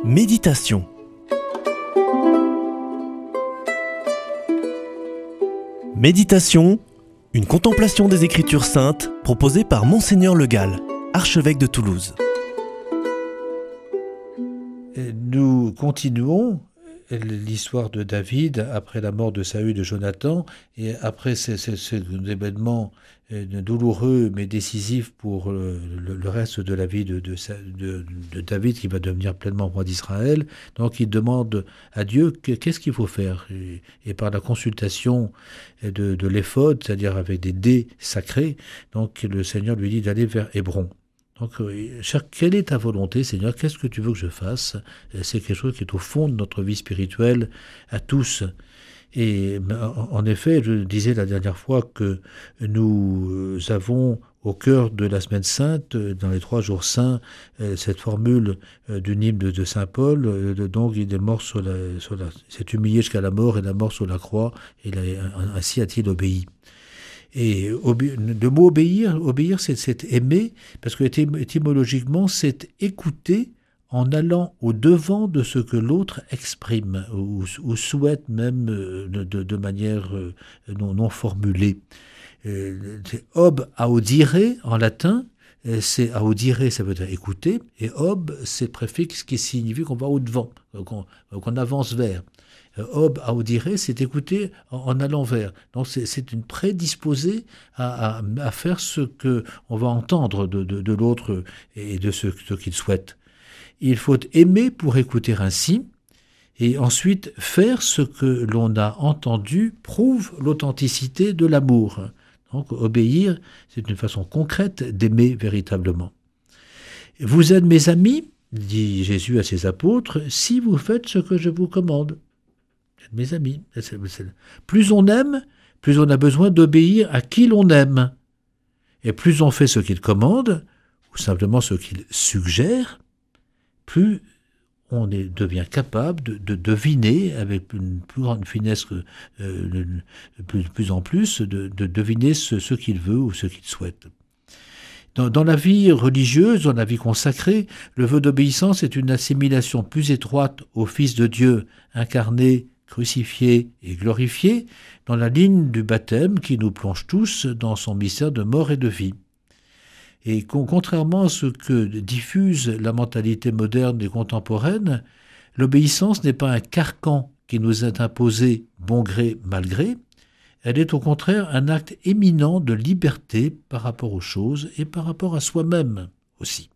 Méditation. Méditation, une contemplation des Écritures saintes proposée par Monseigneur Le Gall, archevêque de Toulouse. Nous continuons l'histoire de David après la mort de Saül et de Jonathan, et après cet événement douloureux mais décisif pour le reste de la vie de David, qui va devenir pleinement roi d'Israël. Donc il demande à Dieu qu'est-ce qu'il faut faire, et par la consultation de l'éphod, c'est-à-dire avec des dés sacrés, donc le Seigneur lui dit d'aller vers Hébron. Donc, quelle est ta volonté, Seigneur? Qu'est-ce que tu veux que je fasse? C'est quelque chose qui est au fond de notre vie spirituelle à tous. Et en effet, je disais la dernière fois que nous avons au cœur de la Semaine Sainte, dans les 3 jours saints, cette formule d'une hymne de Saint Paul. Donc, il est mort s'est humilié jusqu'à la mort, et la mort sur la croix, et ainsi a-t-il obéi. Et le mot obéir, c'est aimer, parce que étymologiquement, c'est écouter en allant au-devant de ce que l'autre exprime, ou souhaite même de manière non formulée. C'est ob audire en latin, c'est audire, ça veut dire écouter, et ob, c'est le préfixe qui signifie qu'on va au-devant, qu'on avance vers. Ob audire, c'est écouter en allant vers. Donc c'est une prédisposée à faire ce que on va entendre de l'autre et de ce qu'il souhaite. Il faut aimer pour écouter ainsi, et ensuite faire ce que l'on a entendu prouve l'authenticité de l'amour. Donc obéir, c'est une façon concrète d'aimer véritablement. Vous êtes mes amis, dit Jésus à ses apôtres, si vous faites ce que je vous commande. Mes amis. Plus on aime, plus on a besoin d'obéir à qui l'on aime. Et plus on fait ce qu'il commande, ou simplement ce qu'il suggère, plus on devient capable de deviner, avec une plus grande finesse que plus en plus, de deviner ce qu'il veut ou ce qu'il souhaite. Dans la vie religieuse, dans la vie consacrée, le vœu d'obéissance est une assimilation plus étroite au Fils de Dieu, incarné, crucifié et glorifié, dans la ligne du baptême qui nous plonge tous dans son mystère de mort et de vie. Et contrairement à ce que diffuse la mentalité moderne et contemporaine, l'obéissance n'est pas un carcan qui nous est imposé bon gré, mal gré. Elle est au contraire un acte éminent de liberté par rapport aux choses et par rapport à soi-même aussi.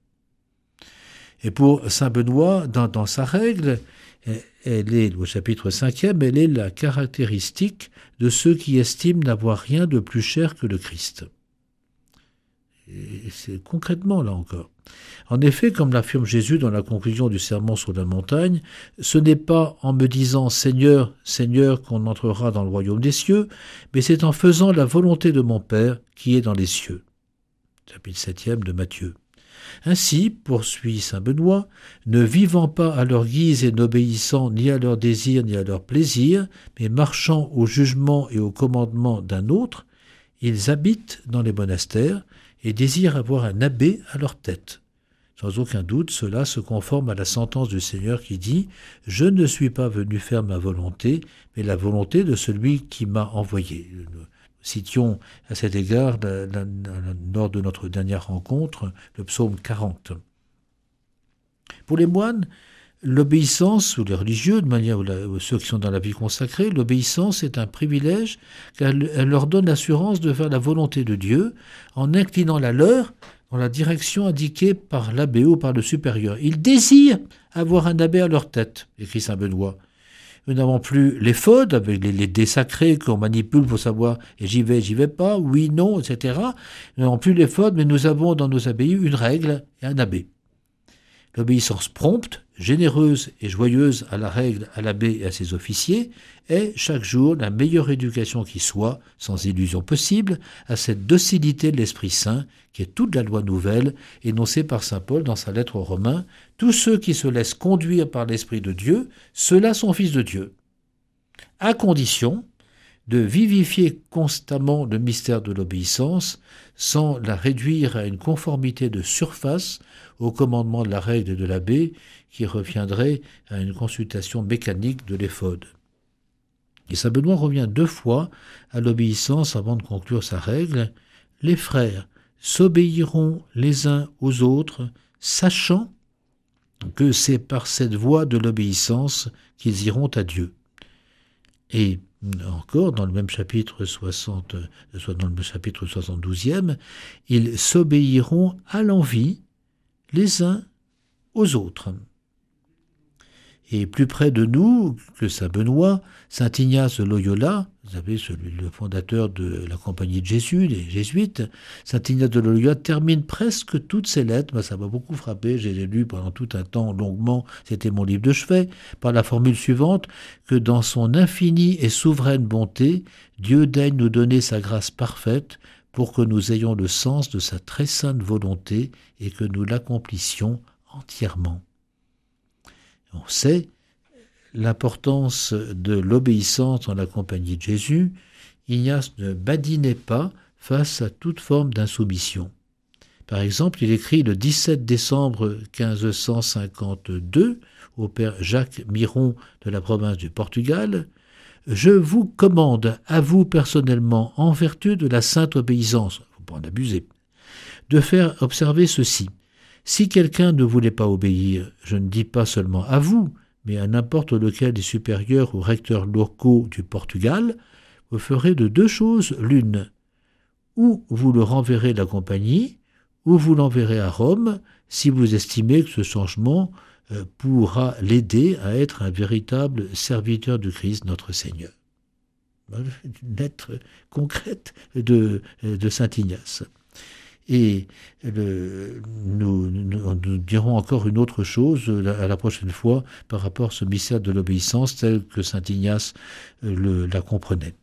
Et pour saint Benoît, dans sa règle, elle est, au chapitre 5e, elle est la caractéristique de ceux qui estiment n'avoir rien de plus cher que le Christ. Et c'est concrètement, là encore. En effet, comme l'affirme Jésus dans la conclusion du sermon sur la montagne, ce n'est pas en me disant « Seigneur, Seigneur » qu'on entrera dans le royaume des cieux, mais c'est en faisant la volonté de mon Père qui est dans les cieux. Chapitre 7e de Matthieu. Ainsi, poursuit saint Benoît, ne vivant pas à leur guise et n'obéissant ni à leurs désirs ni à leurs plaisirs, mais marchant au jugement et au commandement d'un autre, ils habitent dans les monastères et désirent avoir un abbé à leur tête. Sans aucun doute, cela se conforme à la sentence du Seigneur qui dit « Je ne suis pas venu faire ma volonté, mais la volonté de celui qui m'a envoyé ». Citions à cet égard, lors de notre dernière rencontre, le psaume 40. Pour les moines, l'obéissance, ou les religieux, de manière ceux qui sont dans la vie consacrée, l'obéissance est un privilège car elle leur donne l'assurance de faire la volonté de Dieu en inclinant la leur dans la direction indiquée par l'abbé ou par le supérieur. Ils désirent avoir un abbé à leur tête, écrit saint Benoît. Nous n'avons plus l'éphod avec les dés sacrés qu'on manipule pour savoir et j'y vais pas, oui, non, etc. Nous n'avons plus l'éphod, mais nous avons dans nos abbayes une règle et un abbé. L'obéissance prompte, généreuse et joyeuse à la règle, à l'abbé et à ses officiers est chaque jour la meilleure éducation qui soit, sans illusion possible, à cette docilité de l'Esprit Saint qui est toute la loi nouvelle énoncée par saint Paul dans sa lettre aux Romains. Tous ceux qui se laissent conduire par l'Esprit de Dieu, ceux-là sont fils de Dieu, à condition de vivifier constamment le mystère de l'obéissance sans la réduire à une conformité de surface au commandement de la règle et de l'abbé qui reviendrait à une consultation mécanique de l'éphode. Et saint Benoît revient 2 fois à l'obéissance avant de conclure sa règle. Les frères s'obéiront les uns aux autres, sachant que c'est par cette voie de l'obéissance qu'ils iront à Dieu. Et encore, dans le même chapitre 72e, ils s'obéiront à l'envi les uns aux autres. Et plus près de nous que saint Benoît, saint Ignace de Loyola, vous savez, le fondateur de la Compagnie de Jésus, les jésuites, saint Ignace de Loyola termine presque toutes ses lettres, ça m'a beaucoup frappé, j'ai lu pendant tout un temps longuement, c'était mon livre de chevet, par la formule suivante, que dans son infinie et souveraine bonté, Dieu daigne nous donner sa grâce parfaite pour que nous ayons le sens de sa très sainte volonté et que nous l'accomplissions entièrement. On sait l'importance de l'obéissance dans la compagnie de Jésus. Ignace ne badinait pas face à toute forme d'insoumission. Par exemple, il écrit le 17 décembre 1552 au père Jacques Miron de la province du Portugal « Je vous commande à vous personnellement, en vertu de la sainte obéissance, il ne faut pas en abuser, de faire observer ceci. Si quelqu'un ne voulait pas obéir, je ne dis pas seulement à vous, mais à n'importe lequel des supérieurs ou recteurs locaux du Portugal, vous ferez de 2 choses l'une. Ou vous le renverrez de la compagnie, ou vous l'enverrez à Rome, si vous estimez que ce changement pourra l'aider à être un véritable serviteur de Christ, notre Seigneur. Une lettre concrète de saint Ignace. Et nous dirons encore une autre chose à la prochaine fois par rapport à ce mystère de l'obéissance tel que saint Ignace la comprenait.